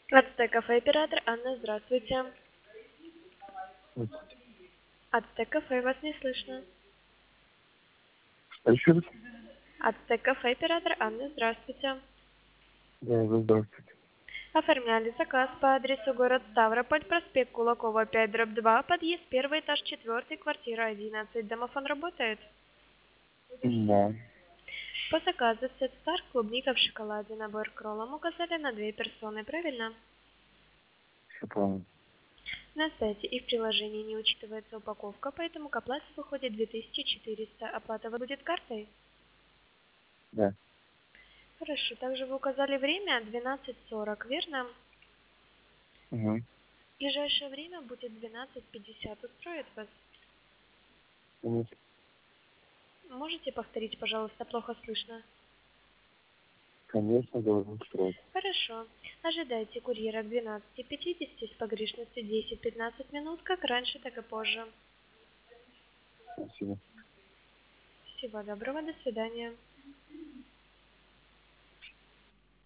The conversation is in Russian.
Ацтек кафе, оператор Анна, здравствуйте. Здравствуйте. Ацтек кафе, вас не слышно. А еще раз? Ацтек кафе, оператор Анна, здравствуйте. Да, здравствуйте. Оформляли заказ по адресу город Ставрополь, проспект Кулакова, 5/2, подъезд, первый этаж, 4, квартира 11. Домофон работает? Да, По заказу сет Стар, клубника в шоколаде, набор к роллам указали на 2 персоны, правильно? все правильно. На сайте и в приложении не учитывается упаковка, поэтому к оплате выходит 2400. Оплата будет картой? Да. Хорошо, также вы указали время 12:40, верно? Угу. Ближайшее время будет 12:50. Устроит вас? Конечно, Можете повторить, пожалуйста, плохо слышно? конечно, должен устроить. Хорошо. Ожидайте курьера к 12:50 с погрешностью 10-15 минут, как раньше, так и позже. Спасибо. Всего доброго, до свидания.